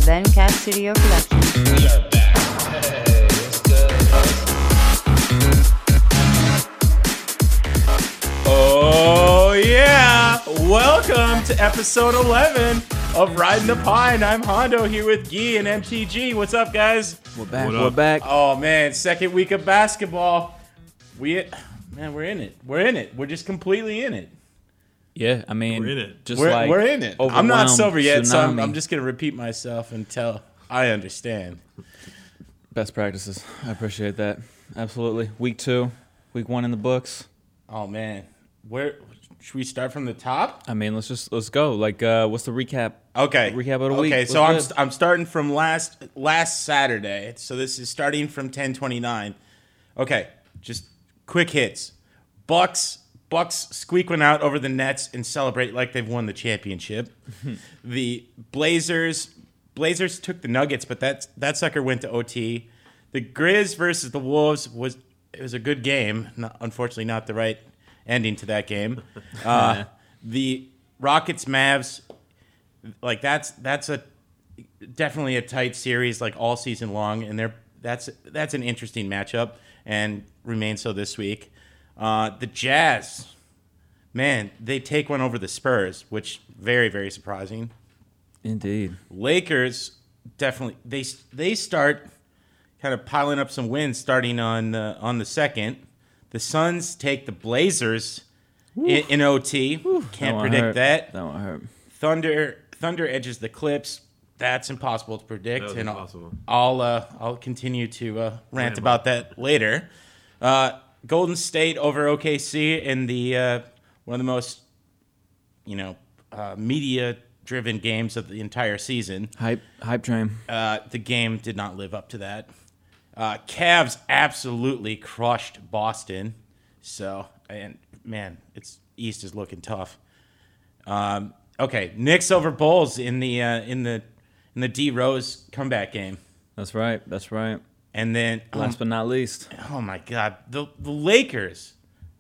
Zencast Studio production. We are back. Hey, what's good? Oh, yeah. Welcome to episode 11 of Riding the Pine. I'm Hondo here with Guy and MTG. What's up, guys? We're back. What up? We're back. Oh, man. Second week of basketball. We're in it. We're in it. We're just completely in it. Yeah, I mean, We're in it. Just We're like in it. I'm not overwhelmed sober yet, so tsunami. I'm just going to repeat myself until I understand. Best practices. I appreciate that. Absolutely. Week 2, week 1 in the books. Oh, man. Where should we start from the top? I mean, let's go. Like, what's the recap? Okay. Recap of the week. Okay, What's so good? I'm starting from last Saturday. So this is starting from 10:29. Okay, just quick hits. Bucks squeak one out over the Nets and celebrate like they've won the championship. The Blazers took the Nuggets, but that sucker went to OT. The Grizz versus the Wolves was a good game. Unfortunately, not the right ending to that game. The Rockets Mavs, like that's definitely a tight series, like all season long, and that's an interesting matchup and remains so this week. The Jazz, man, they take one over the Spurs, which very, very surprising. Indeed. Lakers definitely they start kind of piling up some wins starting on the second. The Suns take the Blazers in OT. Can't predict that. That won't hurt. Thunder edges the Clips. That's impossible to predict, That was and impossible. I'll continue to rant about that later. Golden State over OKC in the one of the most media-driven games of the entire season. Hype train. The game did not live up to that. Cavs absolutely crushed Boston. So, and man, East is looking tough. Okay, Knicks over Bulls in the D Rose comeback game, That's right. and then Last but not least, oh my God, the Lakers,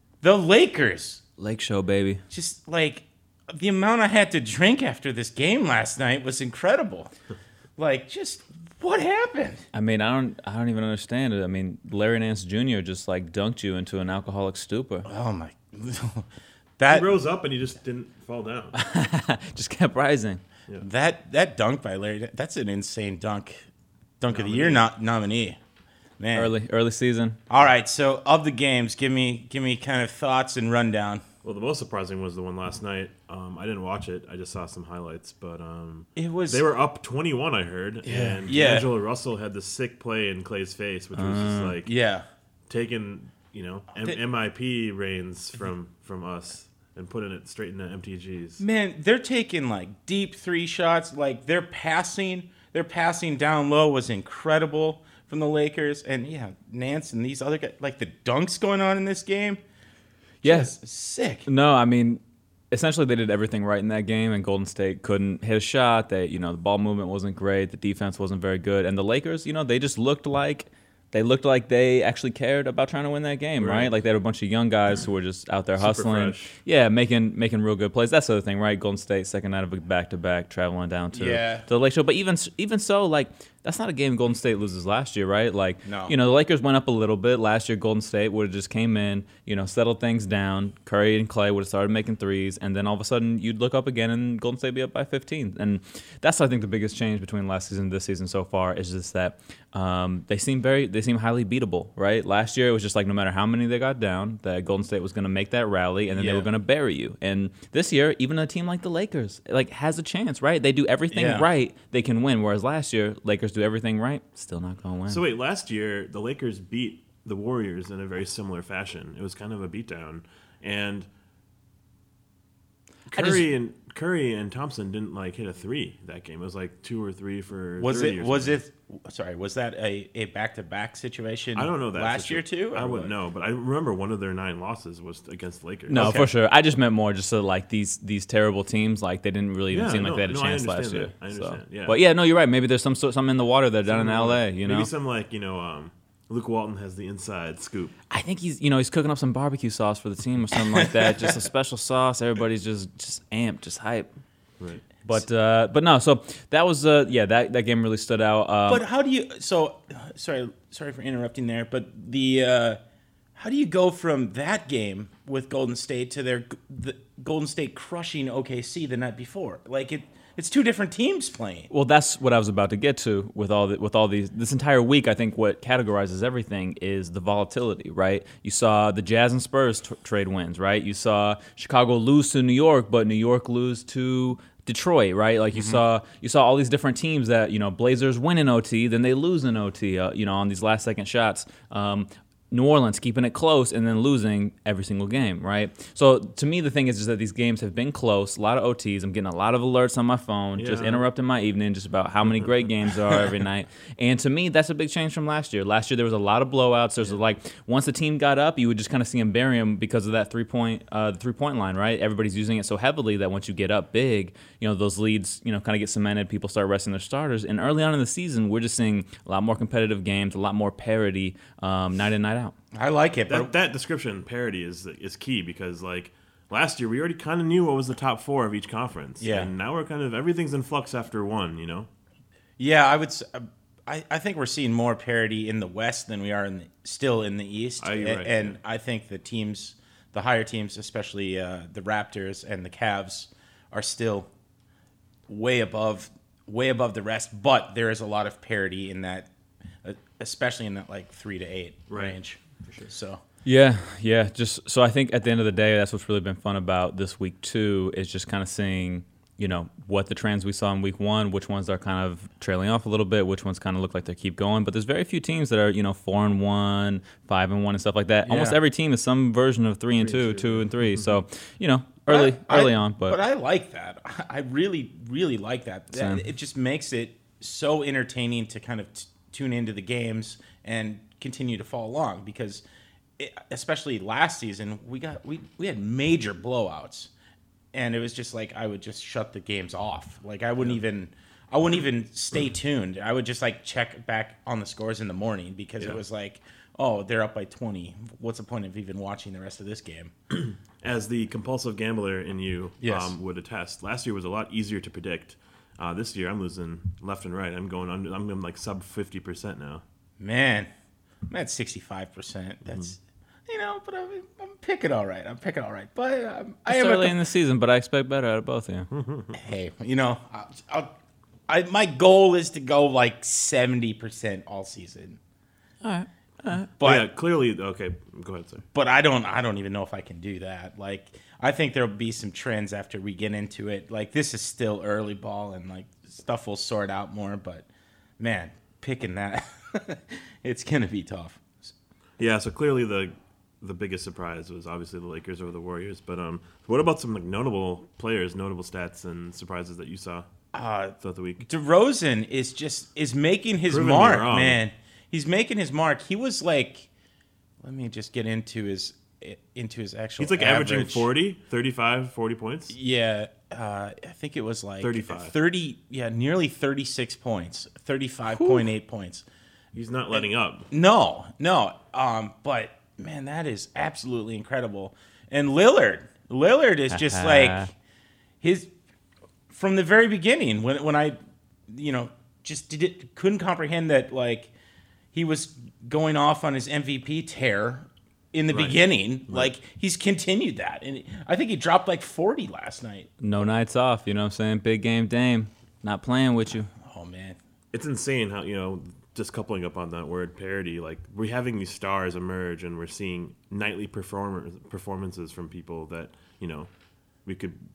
Lake Show, baby. just like the amount I had to drink after this game last night was incredible. Like, just what happened? I mean, I don't even understand it. I mean, Larry Nance Jr. just like dunked you into an alcoholic stupor. Oh my, He that rose up and he just didn't fall down. Just kept rising. that dunk by Larry, that's an insane dunk of the year nominee. Man. Early season. All right, so of the games, give me kind of thoughts and rundown. Well, the most surprising was the one last night. I didn't watch it. I just saw some highlights, but It was they were up 21, I heard. And Yeah. D'Angelo Russell had the sick play in Clay's face, which was just like yeah. taking, MIP reigns from us and putting it straight into MTGs. Man, they're taking like deep three shots. Like their passing down low was incredible from the Lakers, and yeah, Nance and these other guys, like the dunks going on in this game. Yes. Sick. No, I mean, essentially they did everything right in that game, and Golden State couldn't hit a shot. The ball movement wasn't great. The defense wasn't very good, and the Lakers, they just looked like they actually cared about trying to win that game, right? Like they had a bunch of young guys who were just out there Super hustling, fresh. yeah, making real good plays. That's the other thing, right? Golden State second night of a back-to-back, traveling down to the Lake Show, but even so, like. That's not a game Golden State loses last year, right? Like, No. the Lakers went up a little bit. Last year, Golden State would have just came in, settled things down. Curry and Clay would have started making threes, and then all of a sudden, you'd look up again, and Golden State would be up by 15. And that's, I think, the biggest change between last season and this season so far is just that they seem highly beatable, right? Last year, it was just like no matter how many they got down, that Golden State was going to make that rally, and then they were going to bury you. And this year, even a team like the Lakers, has a chance, right? They do everything right, they can win. Whereas last year, Lakers do everything right, still not going to win. So wait, last year the Lakers beat the Warriors in a very similar fashion. It was kind of a beatdown, and Curry and Thompson didn't hit a three that game. It was like 2 or 3 for. Was 30 it? or Was something. it? Sorry, was that a back-to-back situation? I don't know that last year too. I or wouldn't what? know, but I remember one of their 9 losses was against the Lakers. No, Okay. for sure. I just meant more just so these terrible teams, they didn't really even seem like they had a I chance last understand year. that. I understand, yeah. But yeah, no, you're right. Maybe there's something in the water there down in LA, Maybe some Luke Walton has the inside scoop. I think he's cooking up some barbecue sauce for the team or something like that. Just a special sauce. Everybody's just amped, just hype. Right. But no. So that was that game really stood out. But how do you? So sorry for interrupting there. But how do you go from that game with Golden State to the Golden State crushing OKC the night before? Like it's two different teams playing. Well, that's what I was about to get to with all these. This entire week, I think what categorizes everything is the volatility, right? You saw the Jazz and Spurs trade wins, right? You saw Chicago lose to New York, but New York lose to Detroit, right? Like you saw all these different teams that Blazers win in OT, then they lose in OT, on these last second shots. New Orleans keeping it close and then losing every single game, right? So to me, the thing is just that these games have been close, a lot of OTs. I'm getting a lot of alerts on my phone, just interrupting my evening just about how many great games there are every night. And to me, that's a big change from last year. Last year, there was a lot of blowouts. There's once the team got up, you would just kind of see them bury them because of that three-point line, right? Everybody's using it so heavily that once you get up big, those leads, kind of get cemented. People start resting their starters. And early on in the season, we're just seeing a lot more competitive games, a lot more parity night in, night out. I like it. That description, parity, is key because last year we already kind of knew what was the top four of each conference. Yeah. And now we're everything's in flux after one. Yeah, I would. I think we're seeing more parity in the West than we are still in the East. I think the higher teams, especially the Raptors and the Cavs, are still way above the rest. But there is a lot of parity in that, especially in that 3 to 8 range. For sure. So. Yeah. Just so I think at the end of the day, that's what's really been fun about this week too, is just kind of seeing, what the trends we saw in week one, which ones are kind of trailing off a little bit, which ones kind of look like they keep going. But there's very few teams that are, 4-1, 5-1, and stuff like that. Yeah. Almost every team is some version of 3-2, 2-3. Mm-hmm. So, early on. But I like that. I really, really like that. It just makes it so entertaining to kind of tune into the games and continue to follow along because especially last season we had major blowouts and it was just I would just shut the games off. I wouldn't even stay tuned. I would just check back on the scores in the morning because it was oh, they're up by 20. What's the point of even watching the rest of this game? As the compulsive gambler in you would attest, last year was a lot easier to predict. This year I'm losing left and right. I'm going under. I'm sub 50% now. Man, I'm at 65%. That's but I'm picking all right. But I am early in the season, but I expect better out of both of you. Hey, my goal is to go 70% all season. All right. But clearly, okay. Go ahead, sir. But I don't even know if I can do that. I think there'll be some trends after we get into it. This is still early ball, and stuff will sort out more. But man, picking that, it's gonna be tough. Yeah. So clearly, the biggest surprise was obviously the Lakers over the Warriors. But what about some notable players, notable stats, and surprises that you saw throughout the week? DeRozan is making his mark, man. He's making his mark. He was let me just get into his actual He's averaging 35, 40 points. Yeah, I think it was 35. 30, nearly 36 points, 35.8 points. He's not letting up. No. But man, that is absolutely incredible. And Lillard is just his from the very beginning when I just couldn't comprehend that he was going off on his MVP tear in the beginning. He's continued that. And I think he dropped 40 last night. No nights off, you know what I'm saying? Big game Dame. Not playing with you. Oh, man. It's insane how, just coupling up on that word parity, we're having these stars emerge and we're seeing nightly performances from people that, we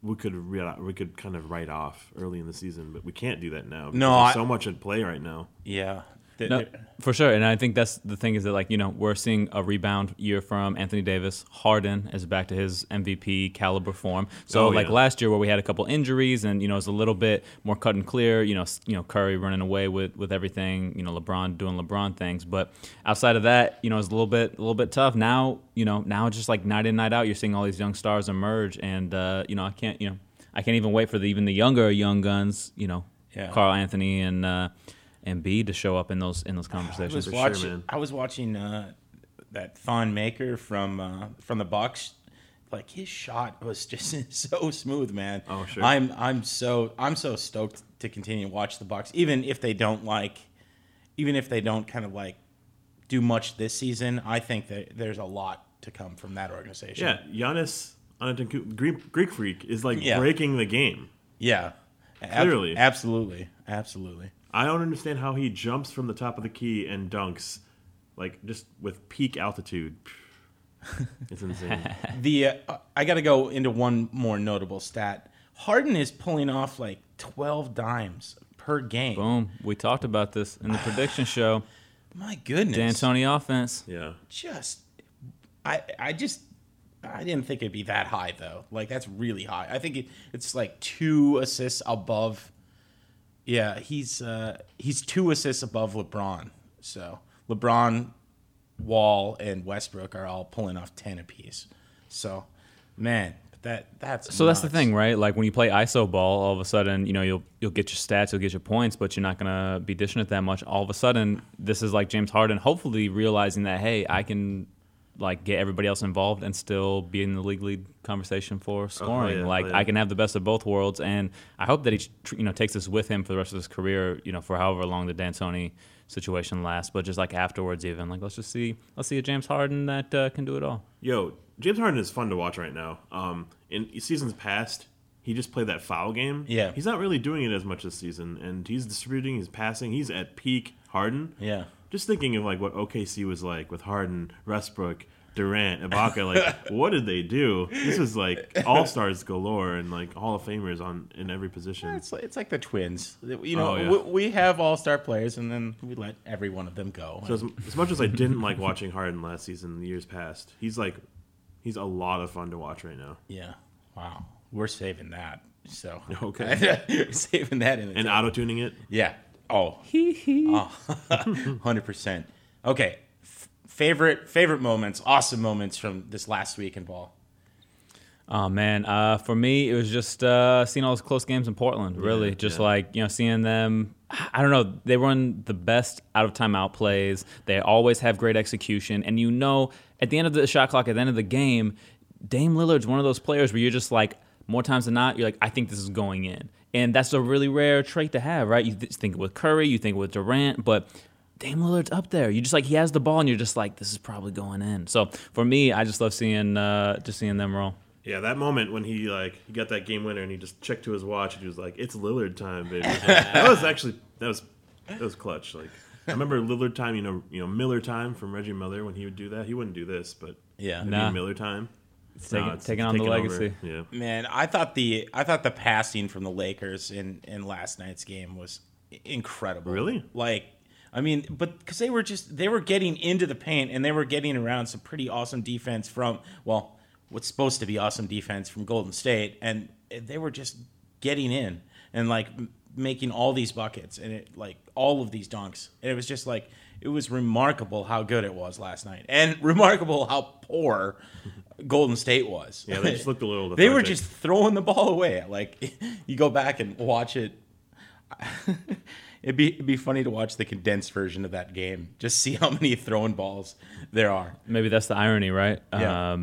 could kind of write off early in the season, but we can't do that now. There's so much at play right now. Yeah. No, for sure, and I think that's the thing is that we're seeing a rebound year from Anthony Davis. Harden is back to his MVP caliber form. So last year where we had a couple injuries and it was a little bit more cut and clear. Curry running away with everything. LeBron doing LeBron things. But outside of that, it's a little bit tough. Now now it's just night in night out. You're seeing all these young stars emerge, and I can't even wait for even the younger young guns. Karl Anthony and B to show up in those conversations. I was watching that Thon Maker from the Bucks. like his shot was just so smooth, man. Oh, sure. I'm so stoked to continue to watch the Bucks, even if they don't kind of like do much this season. I think that there's a lot to come from that organization. Yeah, Giannis Antetokounmpo, Greek Freak, is like Yeah. breaking the game. Yeah. Clearly. Absolutely. I don't understand how he jumps from the top of the key and dunks, like just with peak altitude. It's insane. I got to go into one more notable stat. Harden is pulling off like 12 dimes per game. Boom. We talked about this in the prediction show. My goodness. D'Antoni offense. Yeah. I didn't think it'd be that high though. Like that's really high. I think it's like 2 assists above. Yeah, he's 2 assists above LeBron. So LeBron, Wall, and Westbrook are all pulling off 10 apiece. So, man, that's So that's the nuts. thing, right? Like when you play ISO ball, all of a sudden, you'll get your stats, you'll get your points, but you're not gonna be dishing it that much. All of a sudden, this is like James Harden, hopefully realizing that, hey, I can like get everybody else involved and still be in the league lead conversation for scoring. Yeah. I can have the best of both worlds, and I hope that he takes this with him for the rest of his career. For however long the D'Antoni situation lasts, but just like afterwards, even like let's see a James Harden that can do it all. Yo, James Harden is fun to watch right now. In seasons past, he just played that foul game. Yeah. He's not really doing it as much this season, and he's distributing, he's passing, he's at peak Harden. Yeah. Just thinking of like what OKC was like with Harden, Westbrook, Durant, Ibaka. Like, what did they do? This is like all stars galore and like Hall of Famers in every position. It's like the Twins. Oh, yeah. We have all-star players, and then we let every one of them go. So as much as I didn't like watching Harden last season, the years past, he's a lot of fun to watch right now. Yeah. Wow. We're saving that. So Okay. we're saving that in the And auto tuning it. Yeah. Oh. 100%. Okay. Favorite moments, awesome moments from this last week in ball. Oh man, for me it was just seeing all those close games in Portland. Really, seeing them. I don't know. They run the best out of timeout plays. They always have great execution, and at the end of the shot clock, at the end of the game, Dame Lillard's one of those players where you're just like, more times than not, you're like, I think this is going in, and that's a really rare trait to have, right? You think it with Curry, you think it with Durant, but Dame Lillard's up there. You just like he has the ball, and you're just like, this is probably going in. So for me, I just love seeing them roll. Yeah, that moment when he got that game winner and he just checked to his watch and he was like, "It's Lillard time, baby." That was clutch. Like I remember Lillard time, Miller time from Reggie Miller when he would do that. He wouldn't do this, but Yeah. Miller time. It's taking on the legacy. Yeah. Man, I thought the passing from the Lakers in last night's game was incredible. Really? But because they were getting into the paint and they were getting around some pretty awesome defense from what's supposed to be awesome defense from Golden State, and they were just getting in and making all these buckets and all of these dunks, and it was just it was remarkable how good it was last night, and remarkable how poor Golden State was. Yeah, they just looked a little They were lethargic. just throwing the ball away. You go back and watch it. It'd be funny to watch the condensed version of that game. Just see how many throwing balls there are. Maybe that's the irony, right? Yeah.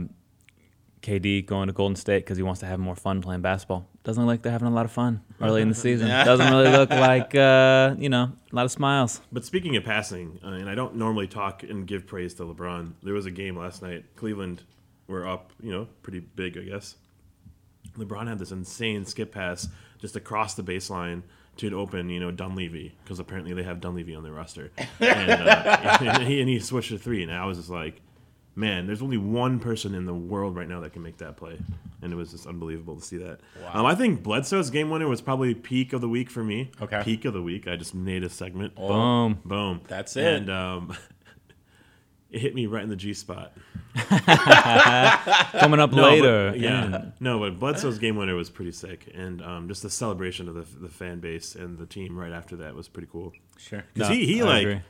KD going to Golden State because he wants to have more fun playing basketball. Doesn't look like they're having a lot of fun early in the season. Doesn't really look like a lot of smiles. But speaking of passing, and I don't normally talk and give praise to LeBron, there was a game last night. Cleveland were up, pretty big, I guess. LeBron had this insane skip pass just across the baseline to an open, Dunleavy, because apparently they have Dunleavy on their roster. And he switched to three, and I was just like, man, there's only one person in the world right now that can make that play. And it was just unbelievable to see that. Wow. I think Bledsoe's game winner was probably peak of the week for me. Okay. Peak of the week. I just made a segment. Boom. That's it. And it hit me right in the G spot. Coming up later. But Bledsoe's game winner was pretty sick. And just the celebration of the fan base and the team right after that was pretty cool. Sure. Because I agree.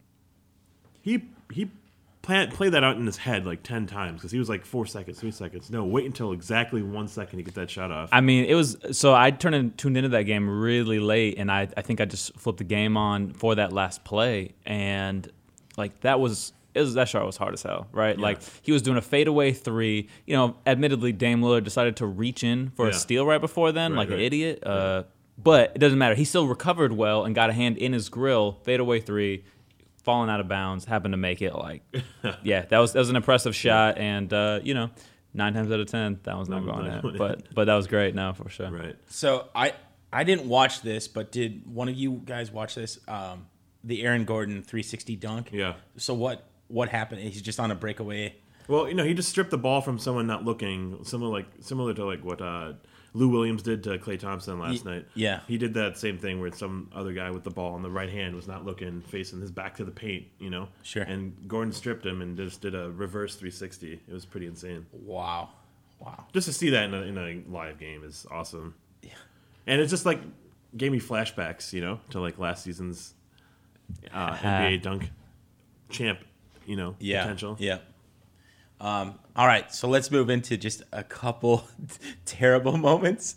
he played that out in his head 10 times because he was 4 seconds, 3 seconds. No, wait until exactly 1 second to get that shot off. I mean, it was so I tuned into that game really late, and I think I just flipped the game on for that last play, and that was that shot was hard as hell, right? Yeah. Like he was doing a fadeaway three. You know, admittedly, Dame Lillard decided to reach in for a Yeah. steal right before then, Right, like an right. idiot. But it doesn't matter. He still recovered well and got a hand in his grill. Fadeaway three, falling out of bounds, happened to make it. Like, yeah, that was an impressive shot, and 9 times out of 10, that one's not going in. But that was great, no, for sure. Right. So I didn't watch this, but did one of you guys watch this? The Aaron Gordon 360 dunk. Yeah. So what happened? He's just on a breakaway. Well, he just stripped the ball from someone not looking, similar to like what Lou Williams did to Klay Thompson last night. Yeah. He did that same thing where some other guy with the ball on the right hand was not looking, facing his back to the paint, Sure. And Gordon stripped him and just did a reverse 360. It was pretty insane. Wow. Just to see that in a live game is awesome. Yeah. And it's just like gave me flashbacks, to like last season's NBA dunk champ, potential. Yeah. All right, so let's move into just a couple terrible moments.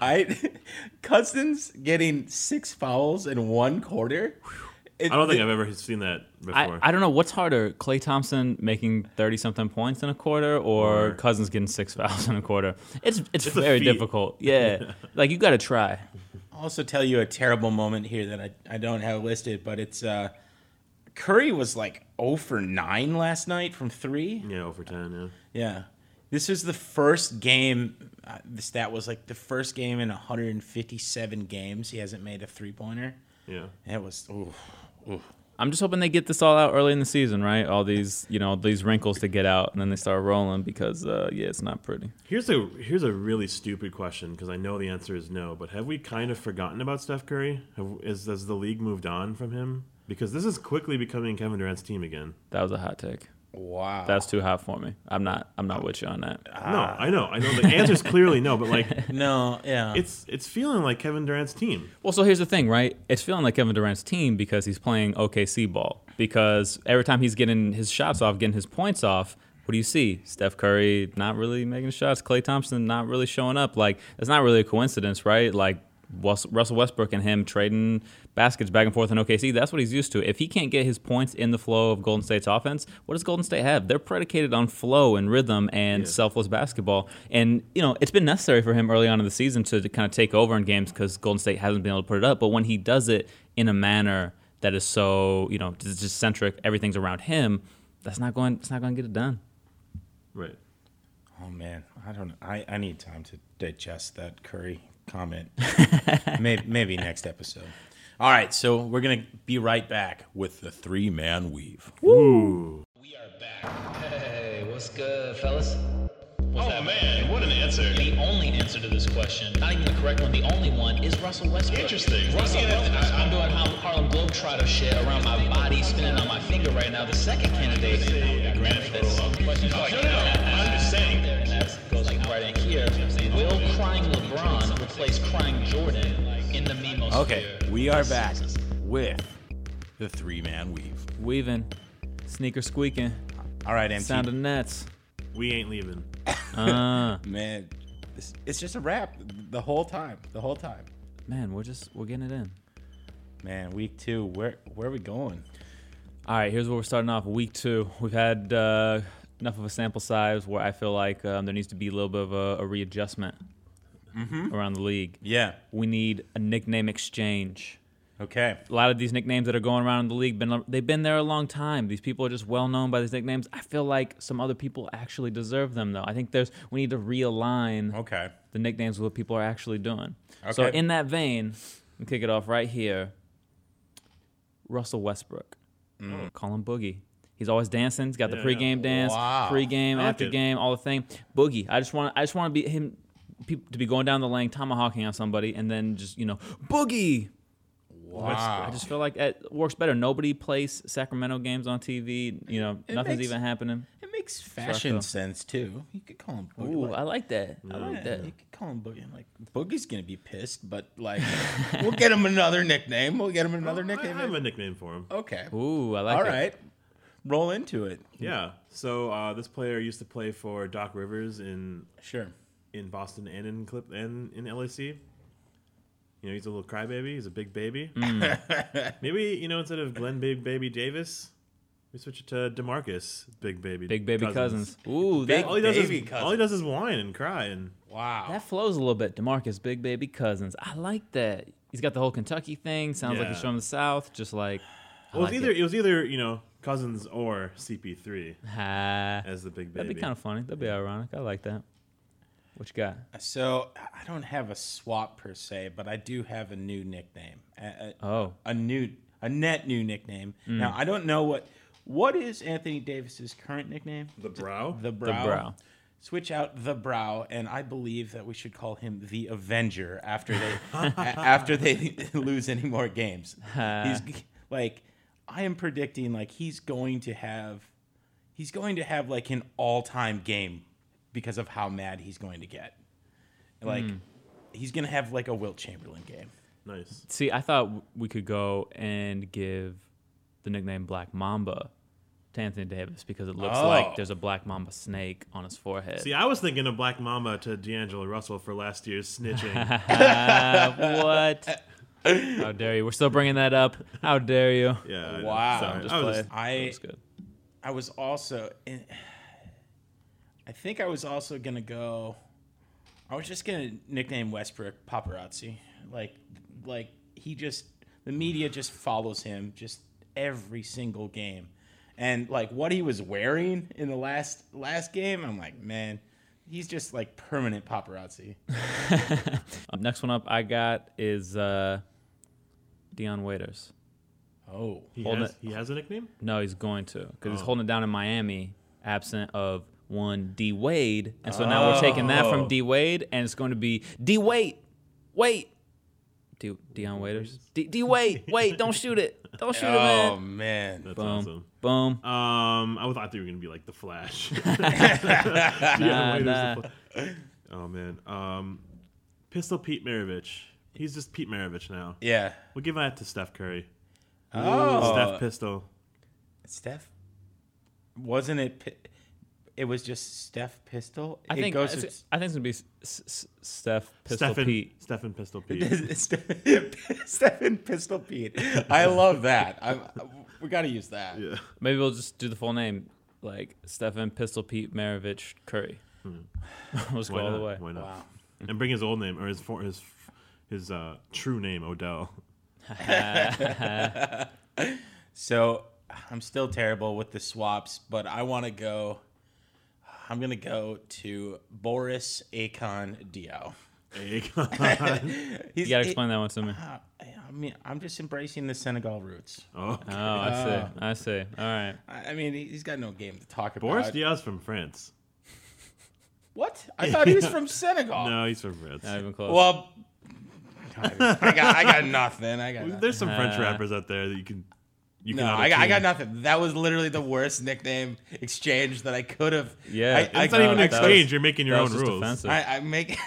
Cousins getting 6 fouls in 1 quarter. I don't think I've ever seen that before. I don't know what's harder, Klay Thompson making 30-something points in a quarter or Cousins getting 6 fouls in a quarter. It's very difficult. Yeah. Like, you got to try. I'll also tell you a terrible moment here that I don't have listed, but it's Curry was like 0 for 9 last night from 3. Yeah, over 10, yeah. Yeah. This was the first game. The stat was like the first game in 157 games he hasn't made a 3-pointer. Yeah. It was, ooh. I'm just hoping they get this all out early in the season, right? All these, these wrinkles to get out, and then they start rolling because, it's not pretty. Here's a really stupid question because I know the answer is no, but have we kind of forgotten about Steph Curry? Has the league moved on from him? Because this is quickly becoming Kevin Durant's team again. That was a hot take. Wow. That's too hot for me. I'm not with you on that. No, I know. The answer's clearly no, but like No, yeah. it's feeling like Kevin Durant's team. Well, so here's the thing, right? It's feeling like Kevin Durant's team because he's playing OKC ball. Because every time he's getting his shots off, getting his points off, what do you see? Steph Curry not really making shots. Klay Thompson not really showing up. Like, it's not really a coincidence, right? Like, Russell Westbrook and him trading baskets back and forth in OKC, that's what he's used to. If he can't get his points in the flow of Golden State's offense, what does Golden State have? They're predicated on flow and rhythm and selfless basketball. And, it's been necessary for him early on in the season to kind of take over in games because Golden State hasn't been able to put it up. But when he does it in a manner that is so, just centric, everything's around him, it's not going to get it done. Right. Oh, man. I don't know. I need time to digest that Curry comment. maybe next episode. All right, so we're going to be right back with the 3-man weave. Ooh. We are back. Hey, what's good, fellas? What's Oh man, what an answer. The only answer to this question, not even the correct one, the only one is Russell Westbrook. Interesting. Russell Yeah, Westbrook. I'm doing Harlem Globetrotter shit around my body, spinning on my finger right now. The second candidate. I'm just saying. And that goes like right in here. Will crying LeBron replace crying Jordan in the memosphere? Okay, we are back with the 3-man weave. Weaving, sneaker squeaking, All right, MT. sound of nets. We ain't leaving. Man, it's just a wrap the whole time. Man, we're getting it in. Man, week 2, where are we going? All right, here's where we're starting off. Week 2. We've had enough of a sample size where I feel like there needs to be a little bit of a readjustment around the league. Yeah. We need a nickname exchange. Okay. A lot of these nicknames that are going around in the league, they've been there a long time. These people are just well known by these nicknames. I feel like some other people actually deserve them, though. I think we need to realign Okay. the nicknames with what people are actually doing. So Okay. in that vein, we kick it off right here. Russell Westbrook. Call him Boogie. He's always dancing. He's got the pregame dance, Wow. pregame, I like after it. game, all the thing. Boogie. I just want to be him. People to be going down the lane, tomahawking on somebody, and then just Boogie. Wow. I just feel like it works better. Nobody plays Sacramento games on TV. Nothing's makes- even happening. It makes fashion Rocco. sense too. You could call him Boogie. Ooh, I like that. I like that. You could call him Boogie. Like Boogie's gonna be pissed, but like we'll get him another nickname. I have a nickname for him. Okay. Ooh, I like All it. right. Roll into it. Yeah. So this player used to play for Doc Rivers in Sure. Boston and in LAC. He's a little crybaby. He's a big baby. Maybe instead of Glenn Big Baby Davis, We switch it to DeMarcus, Big Baby. Big Baby Cousins. Ooh, Big that, All he does Baby is Cousins. whine and cry and Wow. that flows a little bit. DeMarcus, Big Baby Cousins. I like that. He's got the whole Kentucky thing. Sounds like he's Yeah. from the South. Just like, I well, like it was either Cousins or CP3 Ha. as the Big Baby. That'd be kind of funny. That'd be ironic. I like that. What you got? So I don't have a swap per se, but I do have a new nickname. Oh. A net new nickname. Now I don't know what is Anthony Davis's current nickname. the Brow. The Brow. Brow. Switch out the Brow, and I believe that we should call him the Avenger after they lose any more games. He's like, I am predicting like he's going to have like an all-time game because of how mad he's going to get. Like he's gonna have like a Wilt Chamberlain game. Nice. See, I thought we could go and give the nickname Black Mamba to Anthony Davis because it looks Oh. like there's a Black Mamba snake on his forehead. See, I was thinking of Black Mamba to D'Angelo Russell for last year's snitching. What? How dare you? We're still bringing that up. How dare you? Yeah. I know. Wow. Sorry. Just I was play just- it. I That was good. I was also I think I was also gonna go. I was just gonna nickname Westbrook Paparazzi. Like the media just follows him just every single game, and like what he was wearing in the last game, I'm like, man, he's just like permanent paparazzi. Next one up I got is Deion Waiters. Oh, He Holding has, it. he has a nickname? No, he's going to because he's Oh. holding it down in Miami, absent of one D Wade, and so now we're taking that from D Wade, and it's going to be D Wade, wait, Deion Waiters, D Wade, wait, don't shoot it, don't shoot it, oh man. man. That's Boom, awesome. boom. I thought they were gonna be like the Flash. Oh man. Pistol Pete Maravich. He's just Pete Maravich now. Yeah. We'll give that to Steph Curry. Oh, Steph Pistol. Steph. Wasn't it? It was just Steph Pistol. I think goes it's gonna be Steph Pistol Stephen Pete. Stephen Pistol Pete. Stephen Pistol Pete. I love that. We got to use that. Yeah. Maybe we'll just do the full name, like Stephen Pistol Pete Maravich Curry. We'll just go Why all not? the way. Why not? Wow. And bring his old name or his true name, Odell. So I'm still terrible with the swaps, but I want to go. I'm gonna go to Boris Akon Diaw. Hey, You gotta explain that one to me. I mean, I'm just embracing the Senegal roots. oh, Oh, I see. All right. I mean, he's got no game to talk about. Boris Diaw's from France. What? I thought he was from Senegal. No, he's from France. Not even close. Well, I got nothing. I got nothing. There's some French rappers out there that you can. No, I got nothing. That was literally the worst nickname exchange that I could have. Yeah. It's not even an that was- exchange. You're making your that own was just rules. offensive. I make.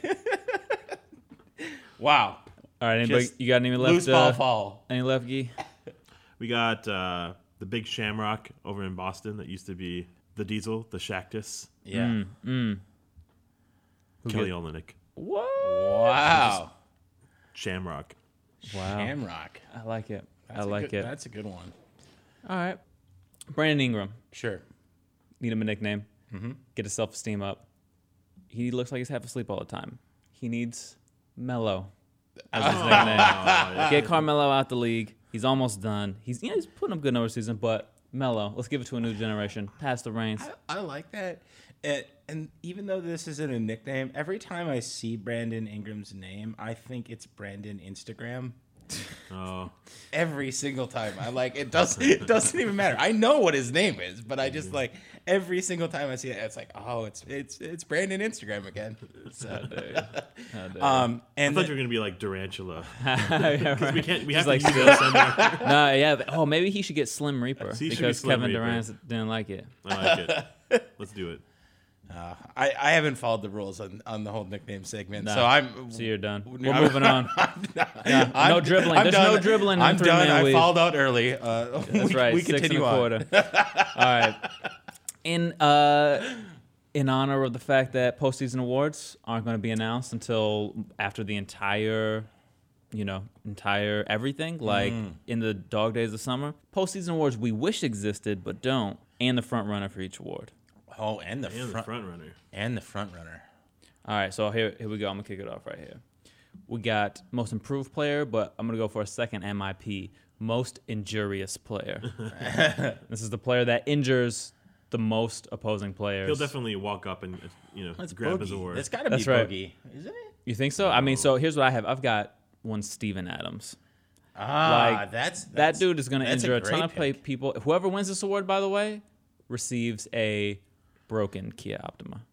Wow. All right. Anybody? Just You got any left? Loose ball fall. Any left, Gee? We got the Big Shamrock over in Boston that used to be the Diesel, the Shactus, Yeah. Kelly Olynyk, What? Wow. Shamrock. Wow. Shamrock. I like it. That's I like it. That's a good one. All right. Brandon Ingram. Sure. Need him a nickname. Get his self-esteem up. He looks like he's half asleep all the time. He needs Melo as his nickname. Get Carmelo out the league. He's almost done. He's putting up good numbers this season, but Melo, let's give it to a new generation. Pass the reins. I like that. And even though this isn't a nickname, every time I see Brandon Ingram's name, I think it's Brandon Instagram. Oh, Every single time. I like it doesn't even matter. I know what his name is, but I just like every single time I see it, it's like, oh, it's Brandon Instagram again. So, How dare you. I and thought you were gonna be like Durantula. Yeah, right. We can't. We have Just to like use this. I No, yeah. Oh, maybe he should get Slim Reaper He should be because Slim Kevin Reaper. Durant didn't like it. like it. Let's do it. I haven't followed the rules on the whole nickname segment, Nah. so I'm. So you're done. We're I'm- moving on. No dribbling. I'm There's done. no dribbling in I'm three-man done. I weave. fouled out early. That's right. We 6 continue and a on. quarter. All right. In honor of the fact that postseason awards aren't going to be announced until after the entire entire everything, like in the dog days of summer. Postseason awards we wish existed but don't, and the front runner for each award. Oh, and the front runner. And the front runner. All right, so here we go. I'm gonna kick it off right here. We got most improved player, but I'm gonna go for a second MIP, most injurious player. This is the player that injures the most opposing players. He'll definitely walk up and grab his award. It's got to be That's right. Boogie, isn't it? You think so? I mean, so here's what I have. I've got one Steven Adams. That's That dude is going to that's injure a ton great of play pick. people. Whoever wins this award, by the way, receives a broken Kia Optima.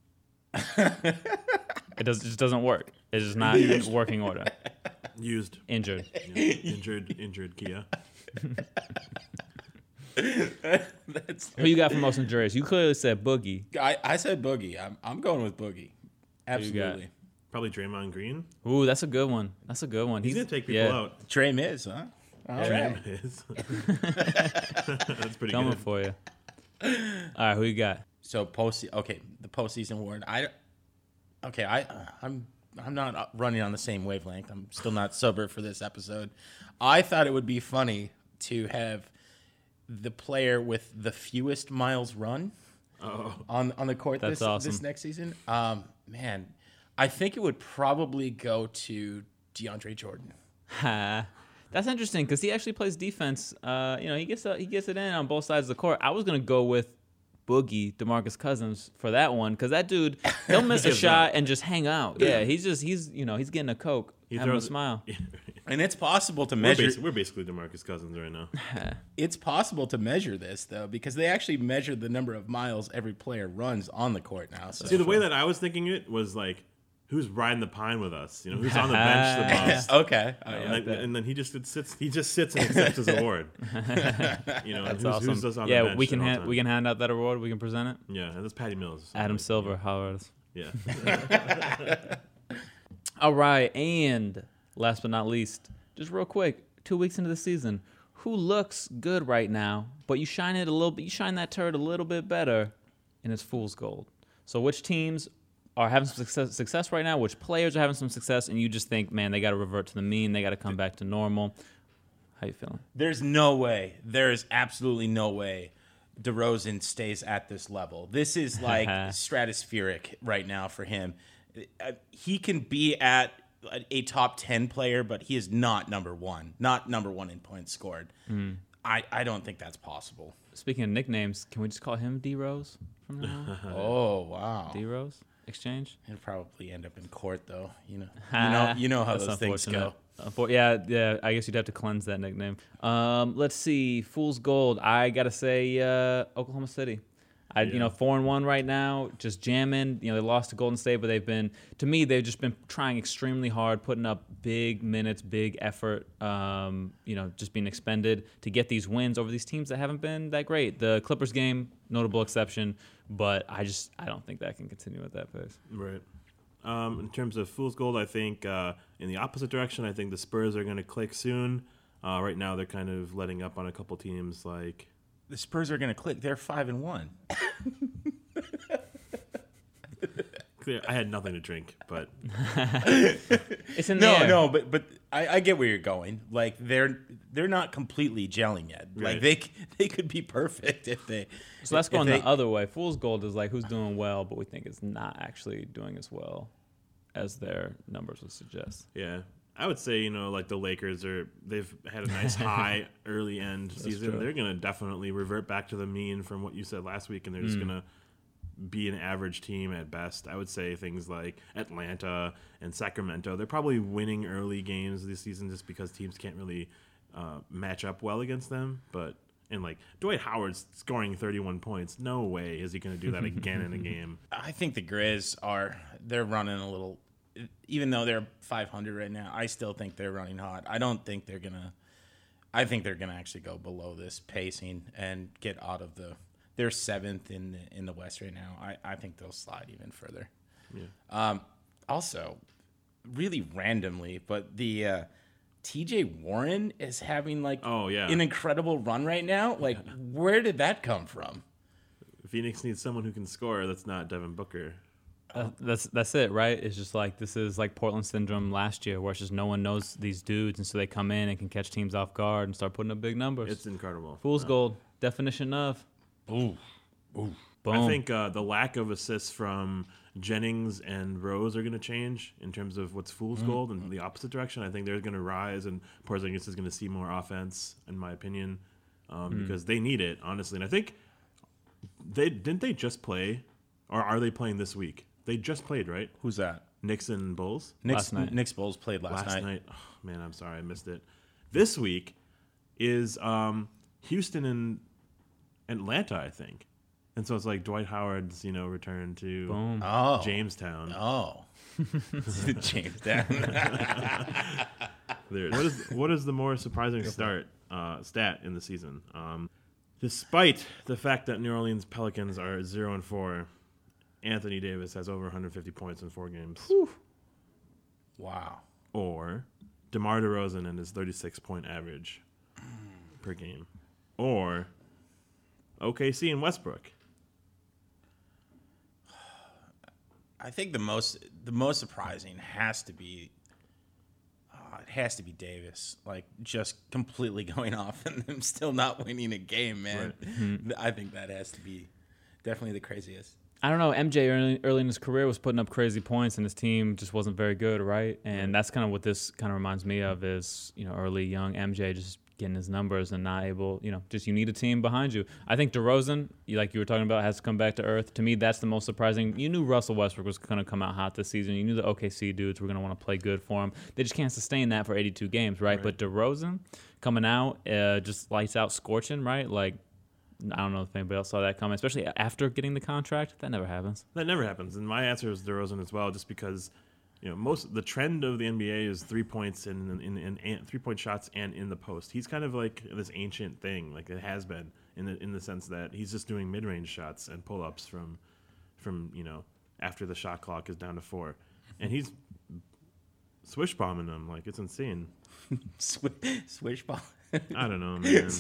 It just doesn't work. It's just not in working order. Used. Injured. Yeah. Injured Kia. Who you got for most injurious? You clearly said Boogie. I said Boogie. I'm going with Boogie. Absolutely. Probably Draymond Green. Ooh, that's a good one. That's a good one. He's gonna take people out. Trey Miz, huh? All right. Is. That's pretty Coming good. for you. All right, who you got? So the postseason award. I'm not running on the same wavelength. I'm still not sober for this episode. I thought it would be funny to have the player with the fewest miles run on the court That's this awesome. next season. Man, I think it would probably go to DeAndre Jordan. That's interesting because he actually plays defense. He gets it in on both sides of the court. I was gonna go with Boogie, DeMarcus Cousins for that one because that dude he'll miss a shot and just hang out. Yeah, he's getting a Coke, having a smile. And it's possible to measure. We're basically DeMarcus Cousins right now. It's possible to measure this though because they actually measure the number of miles every player runs on the court now. So. See, the way that I was thinking it was like, who's riding the pine with us? Who's on the bench the most? Okay. And then he just sits. He just sits and accepts his award. That's awesome. Who's just on the Yeah, bench we at can all times. we can hand out that award. We can present it. Yeah, and that's Patty Mills. Adam Silver, holler at us. Yeah. All right, and last but not least, just real quick, 2 weeks into the season, who looks good right now, but you shine that turd a little bit better, and it's fool's gold. So which teams are having some success right now, which players are having some success, and you just think, man, they got to revert to the mean, they got to come back to normal. How you feeling? There's no way. There is absolutely no way DeRozan stays at this level. This is like stratospheric right now for him. He can be at a top 10 player, but he is not number one. Not number one in points scored. I don't think that's possible. Speaking of nicknames, can we just call him D-Rose from now on? Oh, wow. D-Rose? Exchange? He'll probably end up in court, though. You know how That's those things go. Yeah, I guess you'd have to cleanse that nickname. Let's see. Fool's Gold. I got to say Oklahoma City. 4-1 right now, just jamming. They lost to Golden State, but they've just been trying extremely hard, putting up big minutes, big effort, just being expended to get these wins over these teams that haven't been that great. The Clippers game, notable exception, but I don't think that can continue at that pace. Right. In terms of fool's gold, I think in the opposite direction, I think the Spurs are going to click soon. Right now, they're kind of letting up on a couple teams like. The Spurs are going to click. They're 5-1. Clear. I had nothing to drink, but It's in the air. No, but I get where you're going. Like they're not completely gelling yet. Like Right. they could be perfect if they. So that's if going they- the other way. Fool's Gold is like who's doing well, but we think it's not actually doing as well as their numbers would suggest. yeah. I would say, like the Lakers they've had a nice high early end season. true. They're going to definitely revert back to the mean from what you said last week, and they're just going to be an average team at best. I would say things like Atlanta and Sacramento, they're probably winning early games this season just because teams can't really match up well against them. And like Dwight Howard's scoring 31 points. No way is he going to do that again in a game. I think the Grizz they're running a little. Even though they're 500 right now, I still think they're running hot. I think they're gonna actually go below this pacing and get out of they're 7th in the West right now. I think they'll slide even further. Yeah. Also, really randomly, but the T.J. Warren is having an incredible run right now. Like, where did that come from? Phoenix needs someone who can score. That's not Devin Booker. That's it, right? It's just like this is like Portland syndrome last year, where it's just no one knows these dudes, and so they come in and can catch teams off guard and start putting up big numbers. It's incredible. Fool's gold, definition of. Ooh. Boom. I think the lack of assists from Jennings and Rose are going to change in terms of what's fool's gold and the opposite direction. I think they're going to rise, and Porzingis is going to see more offense, in my opinion, because they need it, honestly. And I think they just play, or are they playing this week? They just played, right? Who's that? Knicks and Bulls? Last night. Knicks Bulls played last night. Oh, man, I'm sorry, I missed it. This week is Houston and Atlanta, I think. And so it's like Dwight Howard's, return to Boom. Oh. Jamestown. Oh. Jamestown. What is the more surprising stat in the season? Despite the fact that New Orleans Pelicans are 0-4, Anthony Davis has over 150 points in 4 games. Whew. Wow. Or DeMar DeRozan and his 36-point average per game. Or OKC and Westbrook. I think the most surprising has to be Davis, like just completely going off and them still not winning a game, man. Right. I think that has to be definitely the craziest. I don't know. MJ early in his career was putting up crazy points, and his team just wasn't very good, right? And that's kind of what this kind of reminds me of is, early young MJ just getting his numbers and not able, just you need a team behind you. I think DeRozan, like you were talking about, has to come back to earth. To me, that's the most surprising. You knew Russell Westbrook was going to come out hot this season. You knew the OKC dudes were going to want to play good for him. They just can't sustain that for 82 games, right? But DeRozan coming out, just lights out scorching, right? Like, I don't know if anybody else saw that coming, especially after getting the contract. That never happens. That never happens. And my answer is DeRozan as well, just because the trend of the NBA is 3 points in 3-point shots and in the post. He's kind of like this ancient thing, like it has been in the sense that he's just doing mid-range shots and pull-ups from after the shot clock is down to 4, and he's swish bombing them like it's insane. Swish bomb. I don't know, man.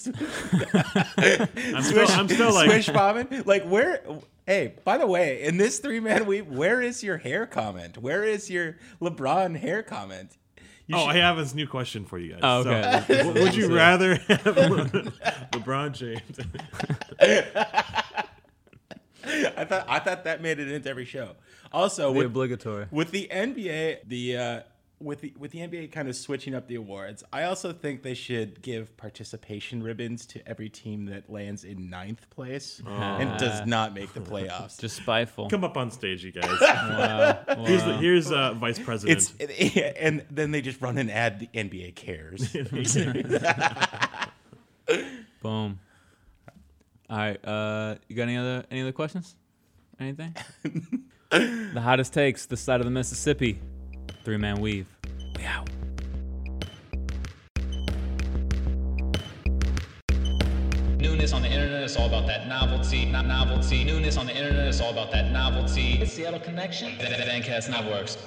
I'm still like swish bombing. Like where? Hey, by the way, in this 3-man week, where is your hair comment? Where is your LeBron hair comment? I have this new question for you guys. Oh, okay. So, would you rather have LeBron James? I thought that made it into every show. Also, Obligatory. With the NBA, with the NBA kind of switching up the awards, I also think they should give participation ribbons to every team that lands in 9th place and does not make the playoffs. Just spiteful. Come up on stage, you guys. Wow. Here's Vice President. And then they just run an ad. The NBA cares. Boom. All right. You got any other questions? Anything? The hottest takes this side of the Mississippi. 3-man weave. We out. Newness on the internet is all about that novelty, not novelty. Newness on the internet is all about that novelty. The Seattle Connection. That Endcast Networks.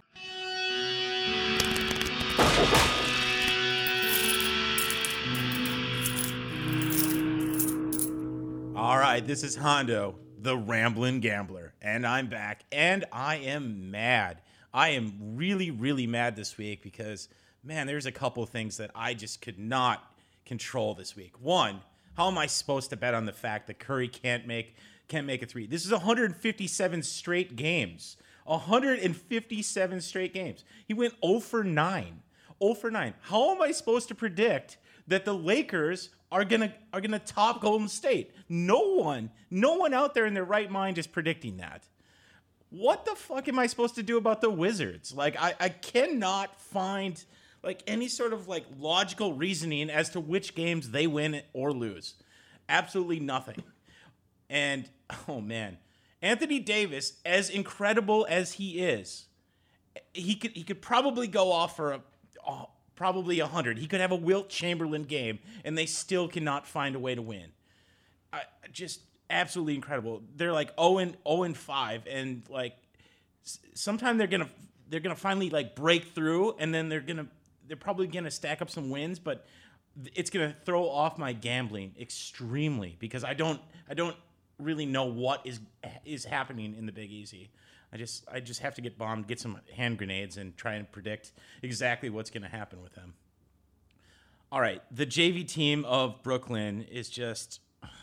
All right, this is Hondo, the Ramblin' Gambler, and I'm back, and I am mad. I am really, really mad this week because, man, there's a couple of things that I just could not control this week. One, how am I supposed to bet on the fact that Curry can't make a 3? This is 157 straight games. 157 straight games. He went 0 for 9. 0 for 9. How am I supposed to predict that the Lakers are gonna top Golden State? No one out there in their right mind is predicting that. What the fuck am I supposed to do about the Wizards? Like, I cannot find like any sort of like logical reasoning as to which games they win or lose. Absolutely nothing. And oh man, Anthony Davis, as incredible as he is, he could probably go off for probably 100. He could have a Wilt Chamberlain game, and they still cannot find a way to win. Just absolutely incredible. They're like 0-5, and like sometime they're gonna finally like break through, and then they're probably gonna stack up some wins, but it's gonna throw off my gambling extremely because I don't really know what is happening in the Big Easy. I just have to get bombed, get some hand grenades, and try and predict exactly what's going to happen with them. All right, the JV team of Brooklyn is just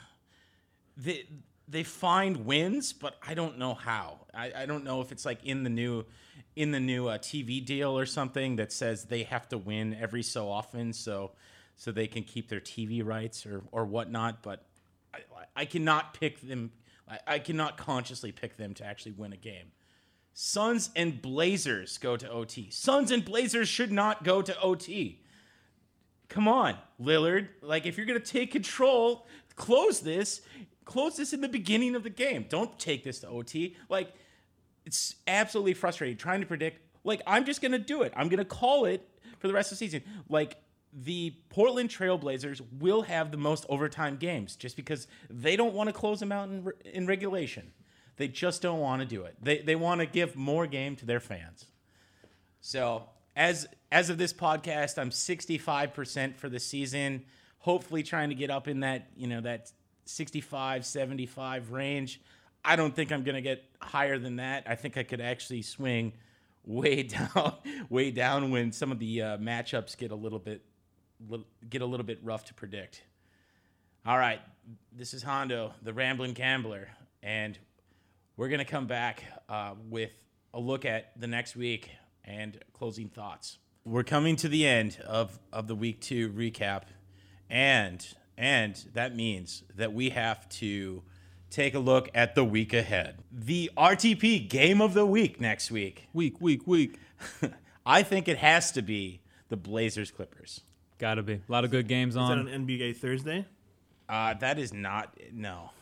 they find wins, but I don't know how. I don't know if it's like in the new TV deal or something that says they have to win every so often, so they can keep their TV rights or whatnot. But I cannot pick them. I cannot consciously pick them to actually win a game. Suns and Blazers go to OT. Suns and Blazers should not go to OT. Come on, Lillard. Like, if you're going to take control, close this in the beginning of the game. Don't take this to OT. Like, it's absolutely frustrating trying to predict. Like, I'm just going to do it. I'm going to call it for the rest of the season. Like, the Portland Trail Blazers will have the most overtime games just because they don't want to close them out in regulation. They just don't want to do it. They want to give more game to their fans. So, as of this podcast, I'm 65% for the season. Hopefully trying to get up in that, that 65, 75 range. I don't think I'm going to get higher than that. I think I could actually swing way down when some of the matchups get a little bit rough to predict. All right, this is Hondo, the Ramblin' Gambler, and we're going to come back with a look at the next week and closing thoughts. We're coming to the end of the week 2 recap, and that means that we have to take a look at the week ahead. The RTP game of the week next week. Week. I think it has to be the Blazers Clippers. Gotta be. A lot of good games Is that on. an NBA Thursday? That is not an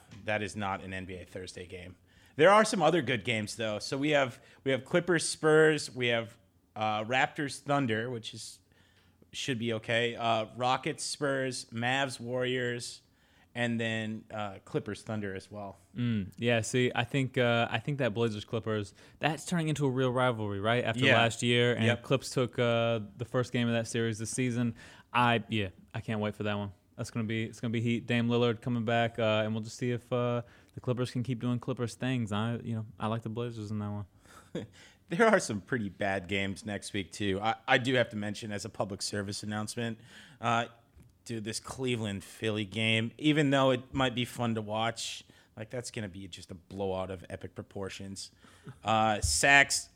NBA Thursday game. There are some other good games though. So we have Clippers Spurs, we have Raptors Thunder, which should be okay. Rockets Spurs, Mavs Warriors, and then Clippers Thunder as well. Yeah, see, I think that Blazers Clippers, that's turning into a real rivalry, right? After Yeah. last year, and Yep. Clips took the first game of that series this season. I can't wait for that one. It's gonna be heat. Dame Lillard coming back, and we'll just see if the Clippers can keep doing Clippers things. I like the Blazers in that one. There are some pretty bad games next week too. I do have to mention as a public service announcement, dude, this Cleveland Philly game, even though it might be fun to watch, like that's gonna be just a blowout of epic proportions. Sacks.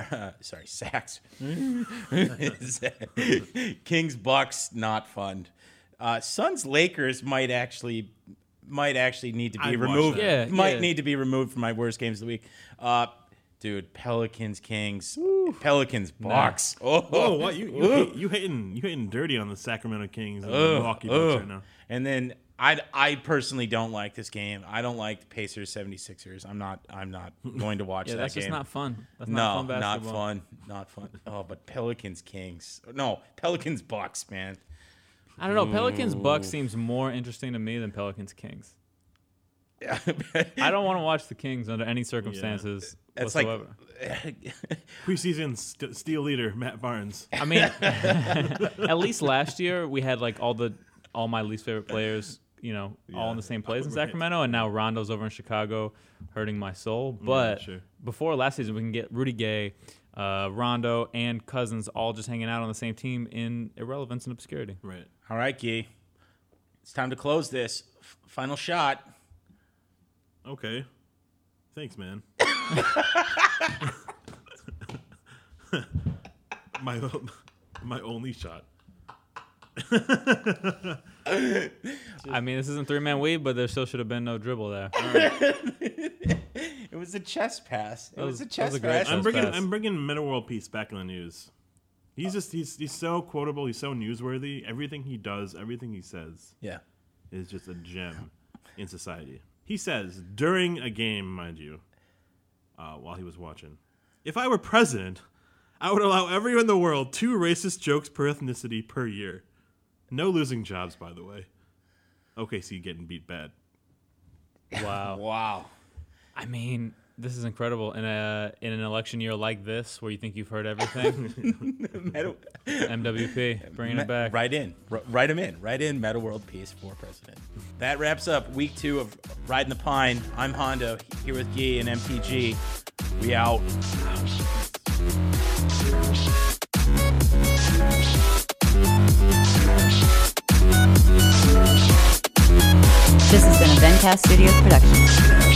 Kings Bucks, not fun. Suns Lakers might actually need to be I'd watch removed. that. Yeah. Need to be removed from my worst games of the week. Dude, Pelicans Kings, Pelicans Bucks. Oh, Whoa, what you hitting dirty on the Sacramento Kings and the Milwaukee Bucks right now. And then I personally don't like this game. I don't like the Pacers 76ers. I'm not going to watch Yeah, that that's game. just not fun. That's No, not fun not basketball. not fun. Oh, but Pelicans Kings. No, Pelicans Bucks, man. I don't know. Pelicans Bucks seems more interesting to me than Pelicans Kings. I don't want to watch the Kings under any circumstances It's whatsoever. Preseason steal leader Matt Barnes. I mean, at least last year we had like all my least favorite players, all in the same place in Right. Sacramento, and now Rondo's over in Chicago, hurting my soul. But sure. before last season, we can get Rudy Gay, Rondo, and Cousins all just hanging out on the same team in irrelevance and obscurity. Right. All right, Guy. It's time to close this. Final shot. Okay. Thanks, man. my only shot. I mean, this isn't three-man weave, but there still should have been no dribble there. It was a chest pass. It was a that chest was a great pass. shot. I'm bringing Meta World Peace back in the news. He's so quotable. He's so newsworthy. Everything he does, everything he says, Yeah. is just a gem in society. He says during a game, mind you, while he was watching, "If I were president, I would allow everyone in the world 2 racist jokes per ethnicity per year. No losing jobs, by the way. OKC getting beat bad." Wow. Wow. I mean, This is incredible. In an election year like this, where you think you've heard everything, MWP, bringing it back. Write him in. Write in Meta World Peace for president. That wraps up week 2 of Riding the Pine. I'm Hondo, here with Guy and MTG. We out. This has been a Vencast Studios production.